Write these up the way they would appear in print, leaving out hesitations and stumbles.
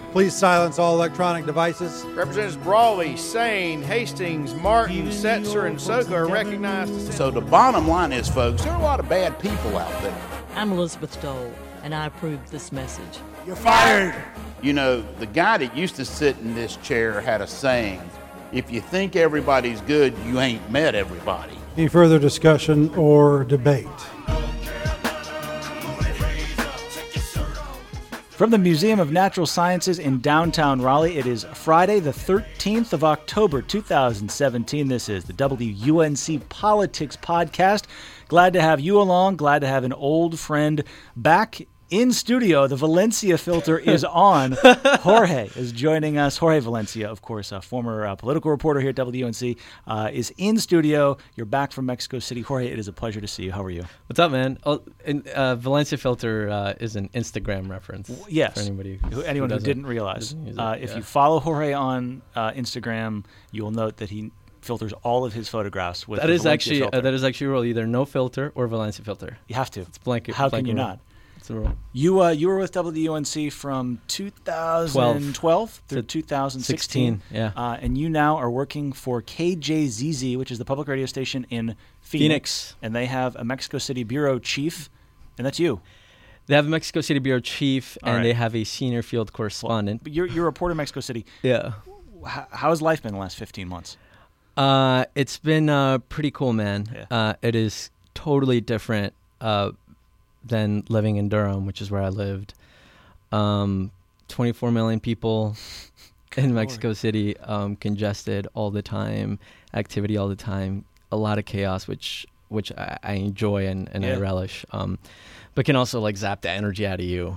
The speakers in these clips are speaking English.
Please silence all electronic devices. Representatives Brawley, Sane, Hastings, Martin, Setzer, and Soka are recognized. So the bottom line is, folks, there are a lot of bad people out there. I'm Elizabeth Dole, and I approve this message. You're fired. You know, the guy that used to sit in this chair had a saying, if you think everybody's good, you ain't met everybody. Any further discussion or debate? From the Museum of Natural Sciences in downtown Raleigh, it is Friday, the 13th of October, 2017. This is the WUNC Politics Podcast. Glad to have you along. Glad to have an old friend back in studio. The Valencia filter is on. Jorge is joining us. Jorge Valencia, of course, a former political reporter here at WUNC, is in studio. You're back from Mexico City. Jorge, it is a pleasure to see you. How are you? What's up, man? Valencia filter is an Instagram reference. Yes. For anyone who didn't realize. If you follow Jorge on Instagram, you will note that he filters all of his photographs with that the is Valencia actually filter. That is actually a rule, either no filter or Valencia filter. You have to. It's blanket. How can you not? It's a rule. You were with WUNC from 2012 through 2016. Yeah. And you now are working for KJZZ, which is the public radio station in Phoenix. And they have a Mexico City bureau chief, and that's you. They have a Mexico City bureau chief, All and right. they have a senior field correspondent. But you're a reporter in Mexico City. Yeah. How has life been the last 15 months? It's been pretty cool, man. Yeah. It is totally different than living in Durham, which is where I lived. 24 million people in Mexico City, congested all the time, activity all the time, a lot of chaos, which I enjoy and I relish. But can also like zap the energy out of you,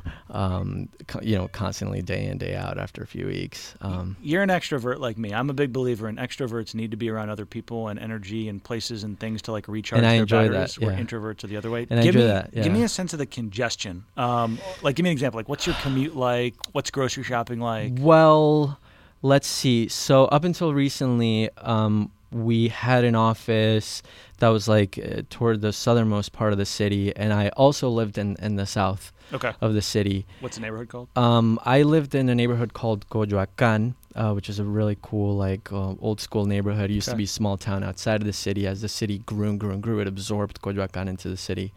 constantly day in, day out after a few weeks. You're an extrovert like me. I'm a big believer in extroverts need to be aroround other people and energy and places and things to like recharge and I their enjoy batteries. that, Where yeah. introverts are the other way. And I enjoy that. Yeah. Give me a sense of the congestion. Like, give me an example. Like, what's your commute like? What's grocery shopping like? Well, let's see. So up until recently, we had an office that was like toward the southernmost part of the city, and I also lived in the south of the city. What's the neighborhood called? I lived in a neighborhood called Coyoacán, which is a really cool, like old school neighborhood. It used to be a small town outside of the city. As the city grew and grew and grew, it absorbed Coyoacán into the city.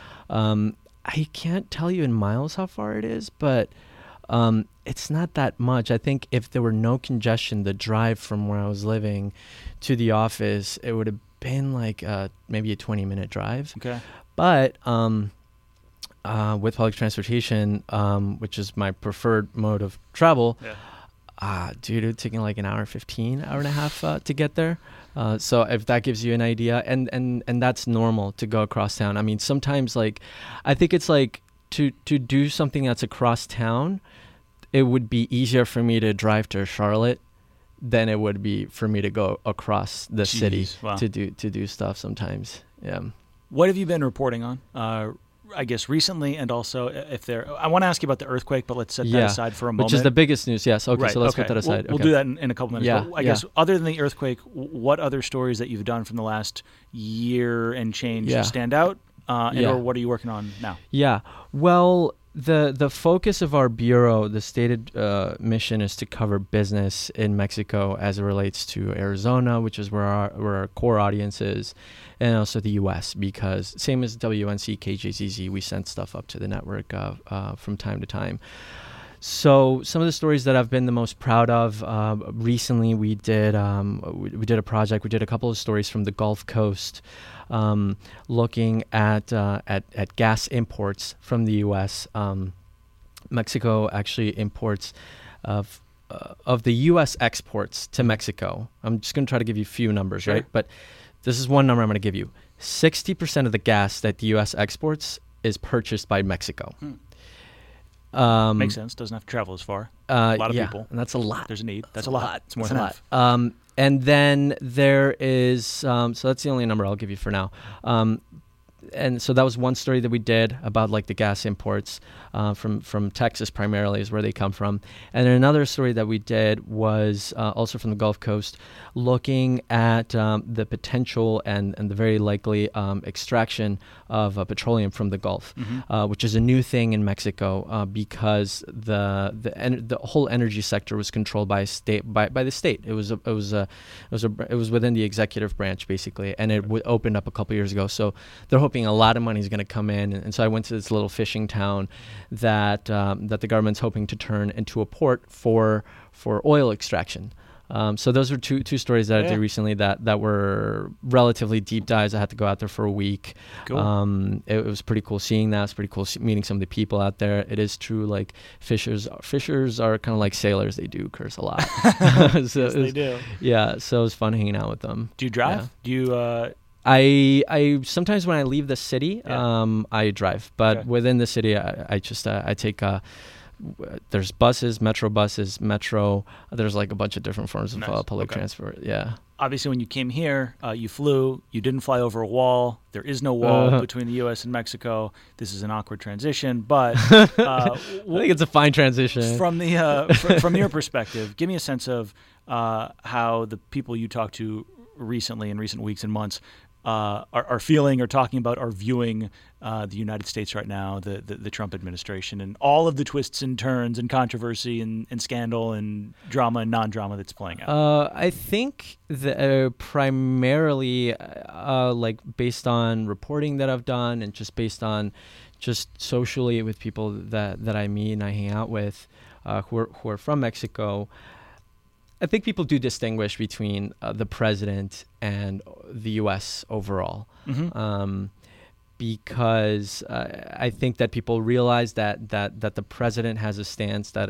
I can't tell you in miles how far it is, but it's not that much. I think if there were no congestion, the drive from where I was living to the office, it would have been like maybe a 20-minute drive. Okay. But with public transportation, which is my preferred mode of travel, dude, it would take like an hour 15, hour and a half to get there. So if that gives you an idea, and that's normal to go across town. I mean, sometimes like, I think it's like to do something that's across town, it would be easier for me to drive to Charlotte than it would be for me to go across the city to do stuff sometimes. Yeah. What have you been reporting on? I guess recently, and also I want to ask you about the earthquake, but let's set that aside for a moment. Which is the biggest news, yes. Okay, so let's put that aside. We'll do that in a couple minutes. Yeah, but I guess other than the earthquake, what other stories that you've done from the last year and change stand out? Or what are you working on now? Yeah, well, the focus of our bureau, the stated mission, is to cover business in Mexico as it relates to Arizona, which is where our core audience is, and also the U.S., because same as WUNC, KJZZ, we send stuff up to the network from time to time. So some of the stories that I've been the most proud of, recently we did a project. We did a couple of stories from the Gulf Coast, looking at gas imports from the U.S. Mexico actually imports of the U.S. exports to Mexico. I'm just going to try to give you a few numbers, right? But this is one number I'm going to give you. 60% of the gas that the U.S. exports is purchased by Mexico. Makes sense. Doesn't have to travel as far. A lot of people. And that's a lot. There's a need. That's a lot. It's more than half. And then there is, so that's the only number I'll give you for now. and so that was one story that we did about like the gas imports from Texas primarily is where they come from. And then another story that we did was also from the Gulf Coast, looking at the potential and the very likely extraction of petroleum from the Gulf, which is a new thing in Mexico because the whole energy sector was controlled by the state. It was within the executive branch basically, and it opened up a couple years ago. So they're hoping a lot of money is going to come in, and so I went to this little fishing town that the government's hoping to turn into a port for oil extraction. So those were two stories that I did recently that were relatively deep dives. I had to go out there for a week. Cool. It was pretty cool seeing that. It's pretty cool meeting some of the people out there. It is true, like fishers are kind of like sailors. They do curse a lot. So yes, they do. Yeah, so it was fun hanging out with them. Do you drive? Yeah. Do you... I sometimes when I leave the city, I drive, but within the city, I take there's buses, metro. There's like a bunch of different forms of public transport. Yeah. Obviously, when you came here, you flew. You didn't fly over a wall. There is no wall between the U.S. and Mexico. This is an awkward transition, but I think it's a fine transition. From from your perspective, give me a sense of how the people you talked to recently, in recent weeks and months, are feeling or talking about or viewing the United States right now, the Trump administration, and all of the twists and turns and controversy and scandal and drama and non-drama that's playing out? I think that primarily, like based on reporting that I've done and just based on just socially with people that I meet and I hang out with who are from Mexico, I think people do distinguish between the president and the U.S. overall, because I think that people realize that the president has a stance that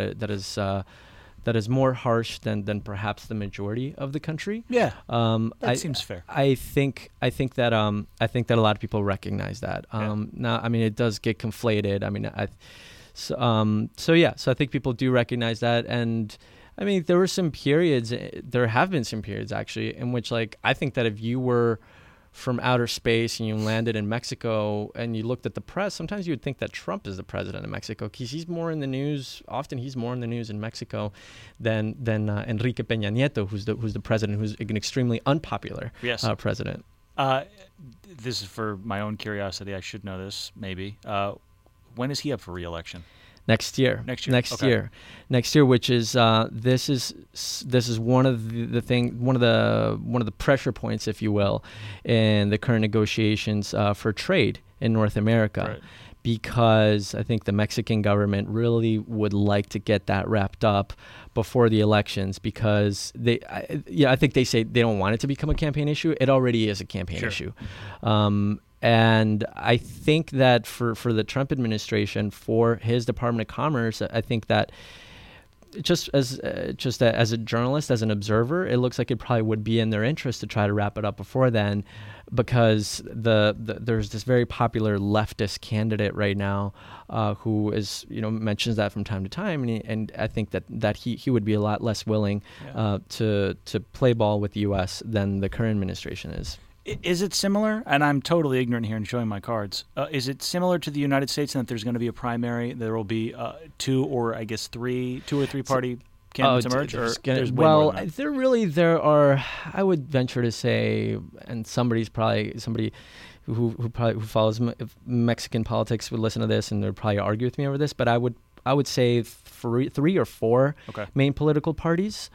is more harsh than perhaps the majority of the country. Yeah, that seems fair. I think that a lot of people recognize that. Now, I mean, it does get conflated. I mean, so I think people do recognize that. And I mean, there have been some periods actually in which, like, I think that if you were from outer space and you landed in Mexico and you looked at the press, sometimes you would think that Trump is the president of Mexico because he's more in the news. Often he's more in the news in Mexico than Enrique Peña Nieto, who's the president, who's an extremely unpopular president. This is for my own curiosity. I should know this, maybe. When is he up for re-election? Next year, which is this is one of the pressure points, if you will, in the current negotiations for trade in North America, because I think the Mexican government really would like to get that wrapped up before the elections, because I think they say they don't want it to become a campaign issue. It already is a campaign issue. And I think that for the Trump administration, for his Department of Commerce, I think that just as a journalist, as an observer, it looks like it probably would be in their interest to try to wrap it up before then, because there's this very popular leftist candidate right now who is, mentions that from time to time, and I think that he would be a lot less willing to play ball with the U.S. than the current administration is. Is it similar? And I'm totally ignorant here and showing my cards. Is it similar to the United States in that there's going to be a primary? There will be two or three party candidates emerge? There are. I would venture to say, and somebody who follows Mexican politics would listen to this and they'd probably argue with me over this. But I would say three or four main political parties.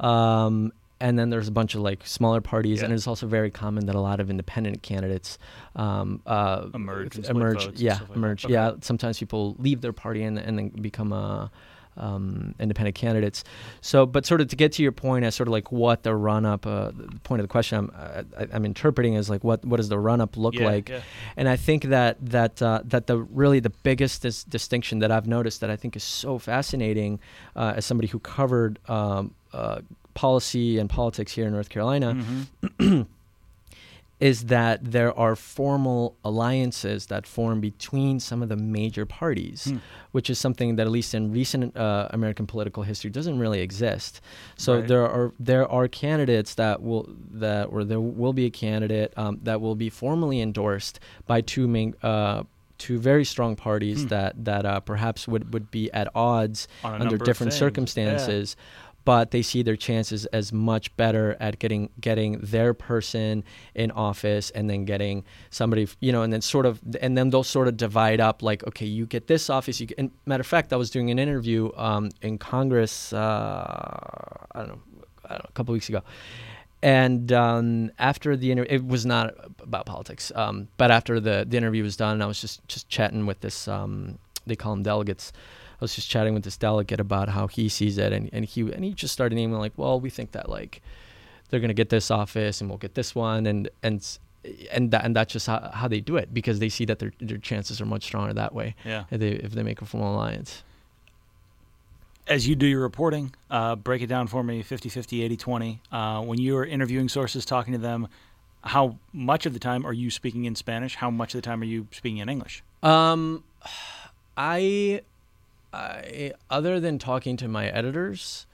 And then there's a bunch of like smaller parties, and it's also very common that a lot of independent candidates emerge. Sometimes people leave their party and then become independent candidates. So, but sort of to get to your point as sort of like what the run-up, the point of the question I'm interpreting is like what does the run-up look like? Yeah. And I think that the biggest distinction that I've noticed that I think is so fascinating as somebody who covered policy and politics here in North Carolina is that there are formal alliances that form between some of the major parties, which is something that at least in recent American political history doesn't really exist. So there are candidates there will be a candidate that will be formally endorsed by two very strong parties that perhaps would be at odds under different circumstances. Yeah. But they see their chances as much better at getting their person in office, and then getting somebody, and then they'll sort of divide up, like, okay, you get this office. And matter of fact, I was doing an interview in Congress, I don't know, a couple weeks ago. And after the interview, it was not about politics, but after the interview was done, I was just chatting with this, they call them delegates. I was just chatting with this delegate about how he sees it, and he just started naming, like, well, we think that, like, they're gonna get this office and we'll get this one, and that's just how they do it, because they see that their chances are much stronger that way. Yeah. If they make a formal alliance. As you do your reporting, break it down for me, 50-50, 80-20. When you're interviewing sources, talking to them, how much of the time are you speaking in Spanish? How much of the time are you speaking in English? I other than talking to my editors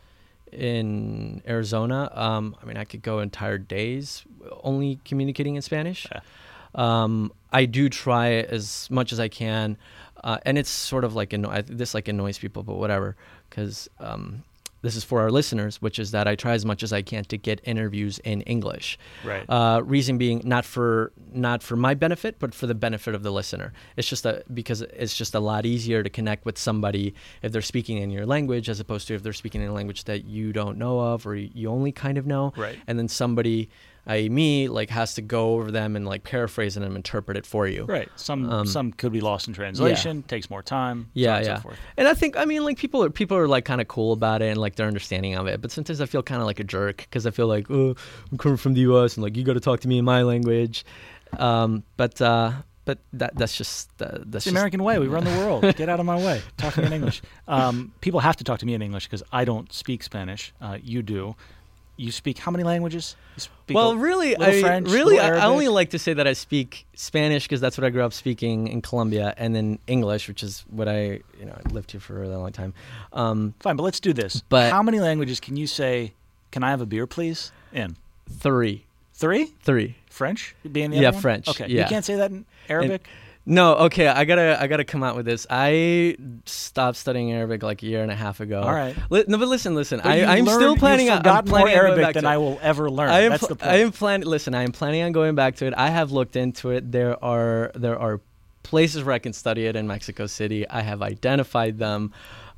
in Arizona, I could go entire days only communicating in Spanish. Yeah. I do try as much as I can, and it's sort of like this annoys people, but whatever, because this is for our listeners, which is that I try as much as I can to get interviews in English. Right. Reason being not for my benefit, but for the benefit of the listener. It's just because it's just a lot easier to connect with somebody if they're speaking in your language, as opposed to if they're speaking in a language that you don't know of or you only kind of know. Right. And then somebody, i.e. me, like, has to go over them and, like, paraphrase and interpret it for you. Right. Some could be lost in translation. Takes more time. Yeah, so yeah. So forth. And I think, like, people are like kind of cool about it, and, like, their understanding of it. But sometimes I feel kind of like a jerk, because I feel like, oh, I'm coming from the U.S. and, like, you got to talk to me in my language. But that's just the American way. We run the world. Get out of my way. Talk to me in English. People have to talk to me in English because I don't speak Spanish. You do. You speak how many languages? French, I only like to say that I speak Spanish because that's what I grew up speaking in Colombia, and then English, which is what I lived here for a long time. Fine, but let's do this. But how many languages can you say, "Can I have a beer, please?" In 3. 3? French being the other one? French. Okay, yeah. You can't say that in Arabic. No, okay, I gotta come out with this. I stopped studying Arabic like a year and a half ago. All right. But listen. I'm still planning on. I'm planning more on Arabic than I will ever learn. That's the point. I am planning on going back to it. I have looked into it. There are places where I can study it in Mexico City. I have identified them.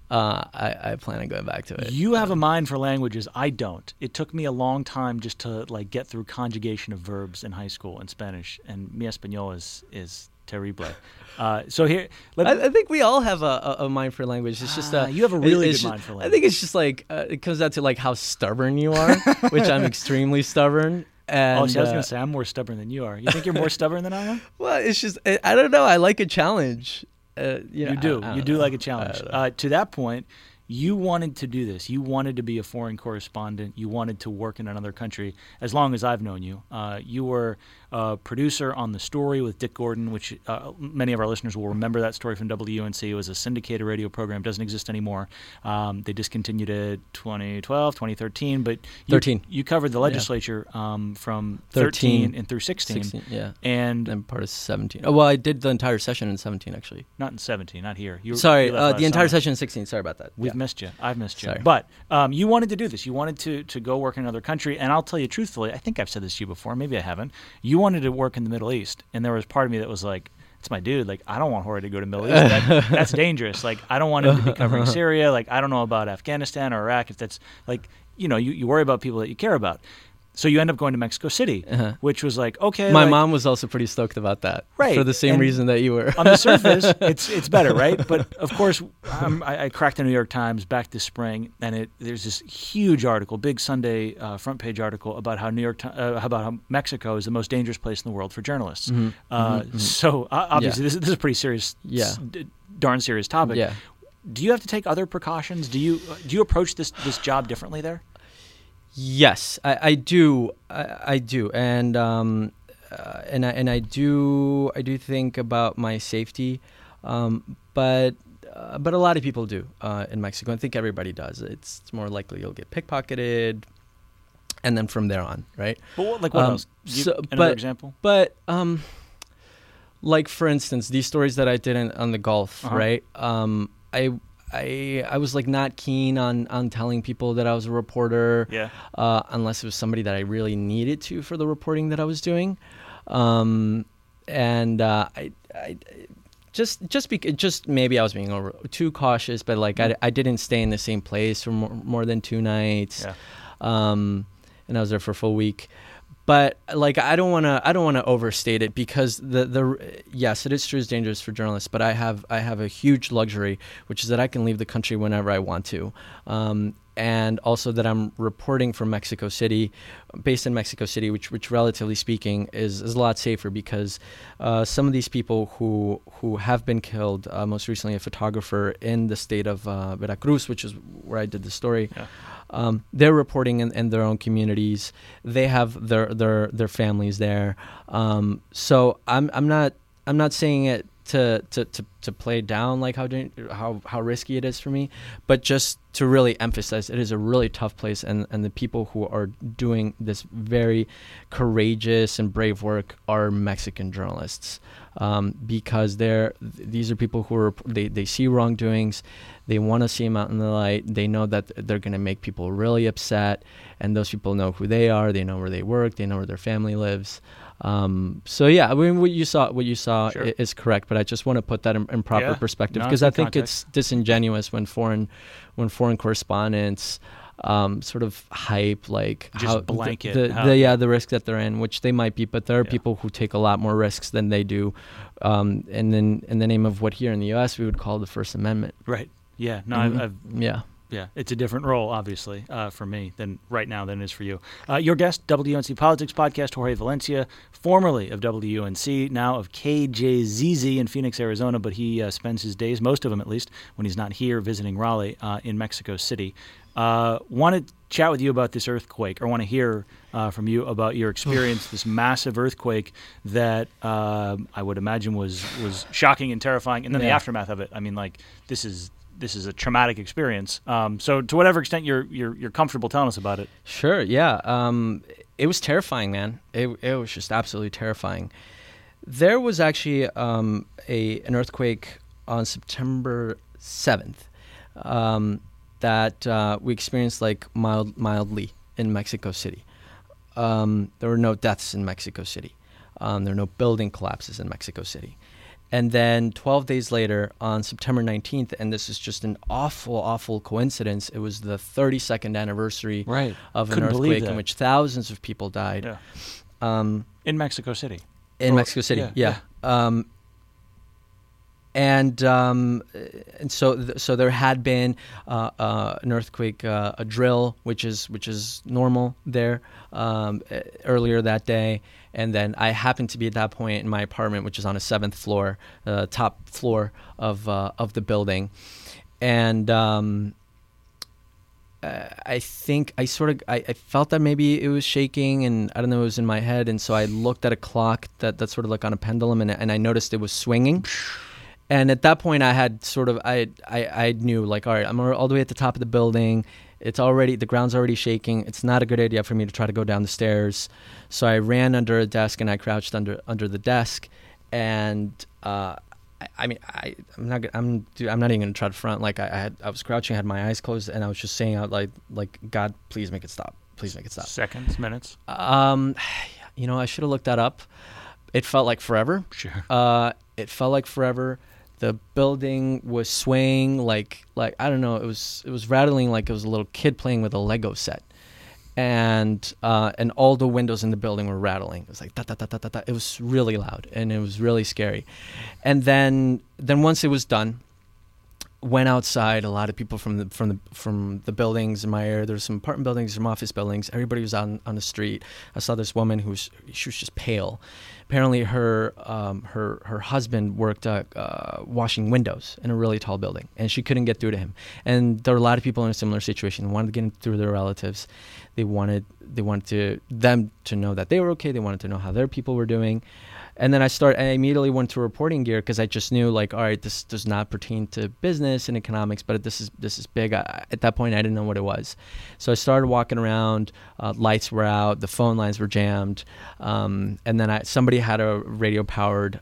I plan on going back to it. You have a mind for languages. I don't. It took me a long time just to, like, get through conjugation of verbs in high school in Spanish, and mi español is terrible. So here, I think we all have a mind for language. It's just you have a really good mind for language. I think it's just like it comes down to, like, how stubborn you are, which I'm extremely stubborn. And, I was going to say I'm more stubborn than you are. You think you're more stubborn than I am? Well, it's just I don't know. I like a challenge. You do like a challenge. To that point, you wanted to do this. You wanted to be a foreign correspondent. You wanted to work in another country. As long as I've known you, you were a producer on The Story with Dick Gordon, which many of our listeners will remember that story from WUNC. It was a syndicated radio program. Doesn't exist anymore. They discontinued it 2012, 2013. But 13. You covered the legislature from 13 and through 16. Yeah. And I'm part of 17. Oh, well, I did the entire session in 17, actually. Not in 17, not here. Sorry, the entire session in 16. Sorry about that. We've missed you. I've missed you. Sorry. But you wanted to do this. You wanted to go work in another country. And I'll tell you truthfully, I think I've said this to you before. Maybe I haven't. You wanted to work in the Middle East. And there was part of me that was like, it's my dude. Like, I don't want Jorge to go to the Middle East. That's dangerous. Like, I don't want him to be covering Syria. Like, I don't know about Afghanistan or Iraq. If that's, like, you worry about people that you care about. So you end up going to Mexico City, which was like, okay. My mom was also pretty stoked about that. Right. For the same reason that you were. On the surface, it's better, right? But, of course, I cracked the New York Times back this spring, and there's this huge article, big Sunday front page article about how about how Mexico is the most dangerous place in the world for journalists. So, obviously, this is a pretty serious, darn serious topic. Yeah. Do you have to take other precautions? Do you approach this job differently there? Yes, I do. I do. And I do think about my safety, but a lot of people do in Mexico. I think everybody does. It's more likely you'll get pickpocketed, and then from there on, right? But what else? Another example? But like for instance, these stories that I did on the Gulf, right? I was like not keen on telling people that I was a reporter, unless it was somebody that I really needed to for the reporting that I was doing, I just maybe I was being too cautious, but like I didn't stay in the same place for more than 2 nights, and I was there for a full week. But like I don't want to overstate it, because yes, it is true, it's dangerous for journalists, but I have a huge luxury, which is that I can leave the country whenever I want to, and also that I'm reporting from Mexico City, based in Mexico City, which relatively speaking is a lot safer, because some of these people who have been killed, most recently a photographer in the state of Veracruz, which is where I did the story. They're reporting in their own communities. They have their families there. So I'm not saying it to play down like how risky it is for me, but just to really emphasize it is a really tough place, and the people who are doing this very courageous and brave work are Mexican journalists, because these are people who they see wrongdoings, they want to see them out in the light, they know that they're going to make people really upset, and those people know who they are, they know where they work, they know where their family lives. So yeah, I mean, what you saw Sure. is correct, but I just want to put that in proper perspective, No, because I think context. it's disingenuous when foreign correspondents sort of hype like Just how blanket the risk that they're in, which they might be, but there are people who take a lot more risks than they do, and then in the name of what here in the U.S. we would call the First Amendment. Right. Yeah. No, Mm-hmm. Yeah, it's a different role, obviously, for me than it is for you. Your guest, WUNC Politics Podcast, Jorge Valencia, formerly of WUNC, now of KJZZ in Phoenix, Arizona, but he spends his days, most of them at least, when he's not here visiting Raleigh, in Mexico City. Want to chat with you about this earthquake, or want to hear from you about your experience, this massive earthquake that I would imagine was shocking and terrifying, and then the aftermath of it. I mean, like, this is a traumatic experience. So to whatever extent you're comfortable telling us about it. Sure. Yeah. It was terrifying, man. It was just absolutely terrifying. There was actually an earthquake on September 7th that we experienced like mildly in Mexico City. There were no deaths in Mexico City. There were no building collapses in Mexico City. And then 12 days later, on September 19th, and this is just an awful, awful coincidence, it was the 32nd anniversary of an earthquake in which thousands of people died. Yeah. In Mexico City. Mexico City, yeah. And so there had been an earthquake, a drill, which is normal there, earlier that day. And then I happened to be at that point in my apartment, which is on a 7th floor, top floor of the building, and I think I felt that maybe it was shaking, and I don't know, it was in my head, and so I looked at a clock that's sort of like on a pendulum, and I noticed it was swinging. And at that point, I had I knew, like, all right, I'm all the way at the top of the building. The ground's already shaking. It's not a good idea for me to try to go down the stairs. So I ran under a desk and I crouched under the desk. And I'm not even gonna try to front. Like I was crouching, I had my eyes closed, and I was just saying out like God, please make it stop. Please make it stop. Seconds, minutes. I should have looked that up. It felt like forever. Sure. It felt like forever. The building was swaying like I don't know. It was rattling like it was a little kid playing with a Lego set, and all the windows in the building were rattling. It was like da da da da da da. It was really loud and it was really scary. And then once it was done, went outside. A lot of people from the buildings in my area. There's some apartment buildings, some office buildings. Everybody was on the street. I saw this woman she was just pale. Apparently, her husband worked washing windows in a really tall building, and she couldn't get through to him. And there were a lot of people in a similar situation. They wanted to get through their relatives. They wanted them to know that they were okay. They wanted to know how their people were doing. And then I immediately went to reporting gear because I just knew, like, all right, this does not pertain to business and economics, but this is big. At that point, I didn't know what it was. So I started walking around. Lights were out. The phone lines were jammed. And then somebody had a radio-powered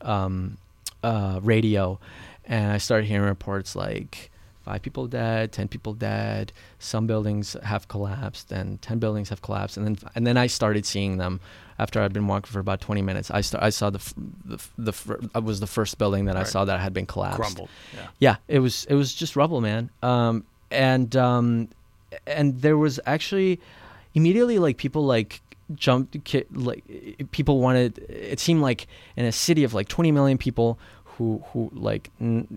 radio, and I started hearing reports like 5 people dead, 10 people dead. Some buildings have collapsed, and 10 buildings have collapsed. And then I started seeing them. After I'd been walking for about 20 minutes, I saw it was the first building that I saw that had been collapsed. Crumbled. Yeah, it was just rubble, man. And there was actually immediately, like, people like jumped, like people wanted. It seemed like in a city of like 20 million people, who like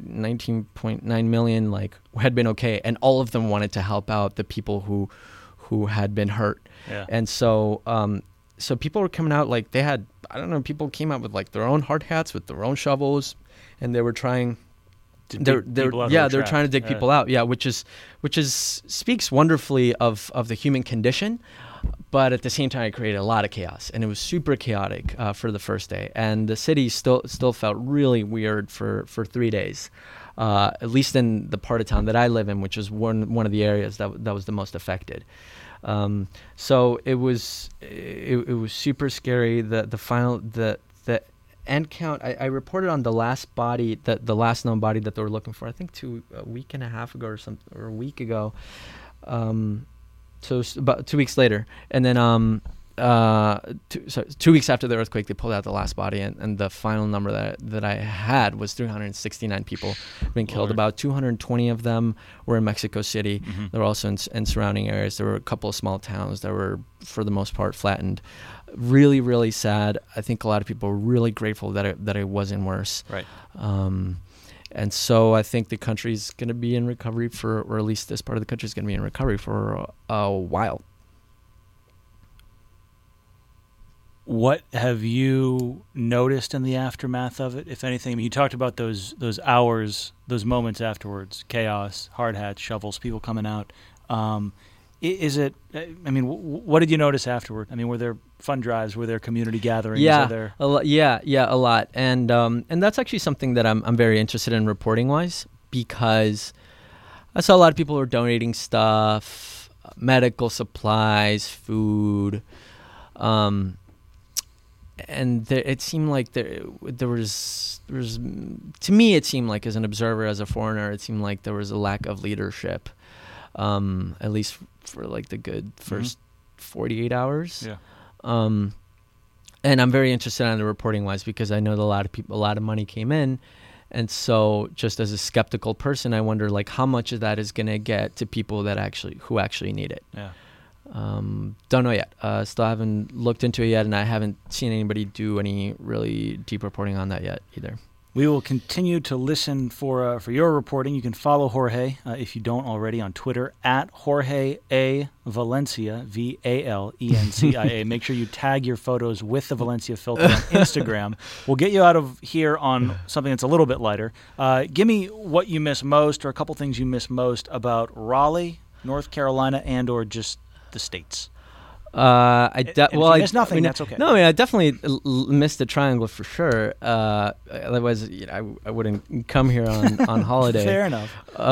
19.9 million like had been okay, and all of them wanted to help out the people who had been hurt. Yeah. And so people were coming out, like, they had, I don't know, people came out with like their own hard hats, with their own shovels, and they were trying they're trying to dig people out. Yeah, which speaks wonderfully of the human condition, but at the same time it created a lot of chaos, and it was super chaotic for the first day, and the city still felt really weird for 3 days, at least in the part of town that I live in, which is one of the areas that was the most affected. So it was super scary. The end count, I reported on the last body, the last known body that they were looking for, I think a week and a half ago or a week ago. So about 2 weeks later, and then 2 weeks after the earthquake, they pulled out the last body, and the final number that I had was 369 people being killed. About 220 of them were in Mexico City. Mm-hmm. They were also in surrounding areas. There were a couple of small towns that were, for the most part, flattened. Really, really sad. I think a lot of people were really grateful that it wasn't worse. Right. And so I think the country's going to be in recovery or at least this part of the country is going to be in recovery for a while. What have you noticed in the aftermath of it, if anything? I mean, you talked about those hours, those moments afterwards, chaos, hard hats, shovels, people coming out. Is it, I mean, what did you notice afterward? I mean, were there fun drives? Were there community gatherings? Yeah, a lot. And that's actually something that I'm very interested in reporting-wise, because I saw a lot of people were donating stuff, medical supplies, food, and it seemed like there was, to me, it seemed like, as an observer, as a foreigner, it seemed like there was a lack of leadership, at least for like the good first 48 hours. Yeah. And I'm very interested in the reporting wise, because I know that a lot of money came in. And so just as a skeptical person, I wonder, like, how much of that is going to get to people who actually need it. Yeah. Don't know yet. Still haven't looked into it yet, and I haven't seen anybody do any really deep reporting on that yet either. We will continue to listen for your reporting. You can follow Jorge, if you don't already, on Twitter at Jorge A. Valencia, Valencia. Make sure you tag your photos with the Valencia filter on Instagram. We'll get you out of here on something that's a little bit lighter. Give me what you miss most, or a couple things you miss most about Raleigh, North Carolina, and or just the States. I missed nothing. That's okay. No, I mean, I definitely missed the triangle for sure. Otherwise, I wouldn't come here on holiday. Fair enough.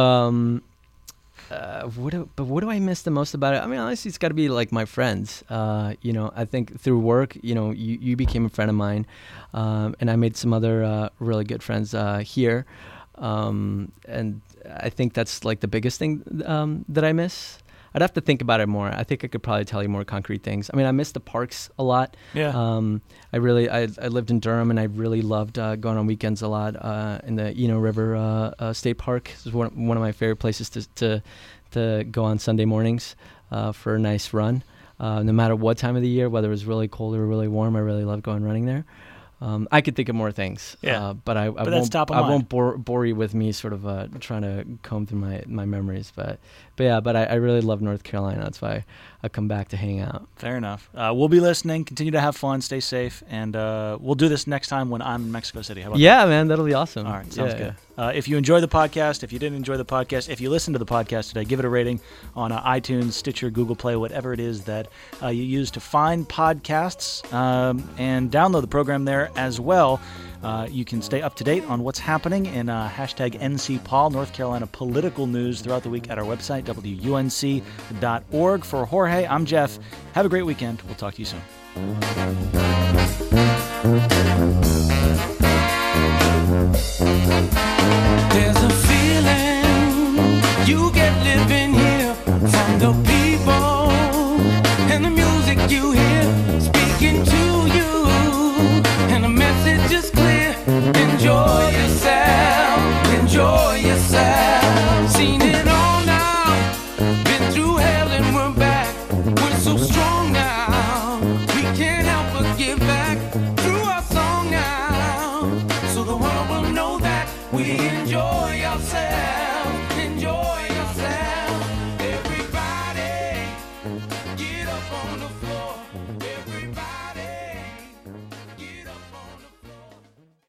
What do I miss the most about it? I mean, honestly, it's got to be like my friends. I think through work, you became a friend of mine, and I made some other really good friends here, and I think that's like the biggest thing that I miss. I'd have to think about it more. I think I could probably tell you more concrete things. I mean, I miss the parks a lot. Yeah. I lived in Durham, and I really loved going on weekends a lot in the Eno River State Park. It's one of my favorite places to go on Sunday mornings for a nice run. No matter what time of the year, whether it was really cold or really warm, I really loved going running there. I could think of more things. Yeah. But I that's won't. top of I mind. won't bore you with me sort of trying to comb through my memories. But I really love North Carolina. That's why I come back to hang out. Fair enough. We'll be listening. Continue to have fun. Stay safe. And we'll do this next time when I'm in Mexico City. How about Yeah, man, that'll be awesome. All right, sounds Yeah, good. If you enjoy the podcast, if you didn't enjoy the podcast, if you listened to the podcast today, give it a rating on iTunes, Stitcher, Google Play, whatever it is that you use to find podcasts, and download the program there as well. You can stay up to date on what's happening in hashtag NCPol, North Carolina political news throughout the week at our website, WUNC.org. For Jorge, I'm Jeff. Have a great weekend. We'll talk to you soon. There's a feeling you get living here from the people and the music you hear speaking to you, and the message is clear. Enjoy yourself, enjoy yourself. Seen it all now, been through hell and we're back. We're so strong now, we can't help but give back through our song now, so the world will know that we enjoy ourselves, enjoy yourself. Everybody, get up on the floor. Everybody.